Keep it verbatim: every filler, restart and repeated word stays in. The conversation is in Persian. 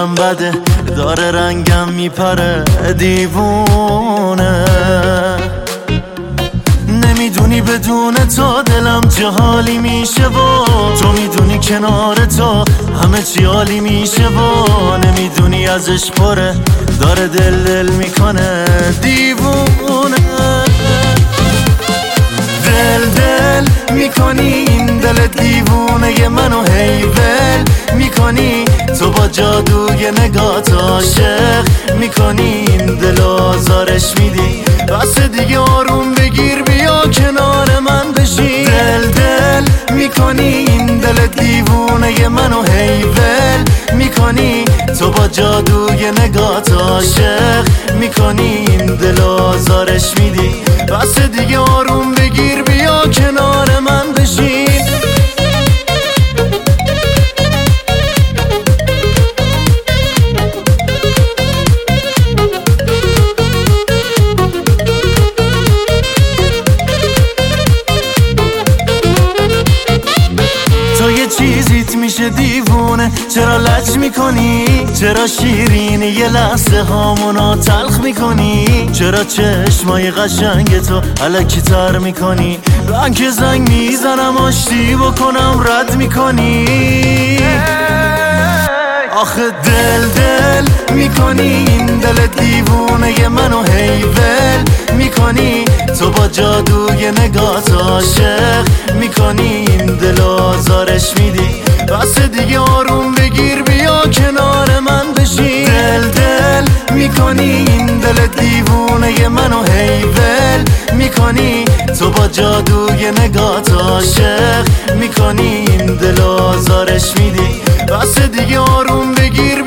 دلم بده داره رنگم میپره دیوونه. نمیدونی بدون تو دلم چه حالی میشه و تو میدونی کنار تو همه چی عالی میشه و نمیدونی ازش پره داره دل دل میکنه دیوونه. دل دل میکنی این دل دیوونه منو هی ول میکنی تو با جادوی نگات عاشق میکنی این دل آزارش میدی بس دیگه آروم بگیر بیا کنار من بشی. دل دل میکنی این دل دیوونه منو هی ول میکنی تو با جادوی نگات عاشق میکنی این دل آزارش میدی بس دیگه آروم بگیر بیا کنار من بشی. تو یه چیزیت میشه دیوونه چرا لج میکنی چرا شیرینی یه لحظه هامونو تلخ میکنی چرا چشمای قشنگ تو الکی تر میکنی من که زنگ میزنم آشتی بکنم رد میکنی. آخه دل دل میکنی این دل دیوونه منو هی ول میکنی تو با جادوی نگات عاشق میکنی این دل آزارش میدی بس دیگه آروم بگیر بیا کنار من بشی. دل دل میکنی این دل دیوونه منو هی ول میکنی تو با جادوی نگات عاشق میکنی این دل آزارش میدی بس دیگه آروم بگیر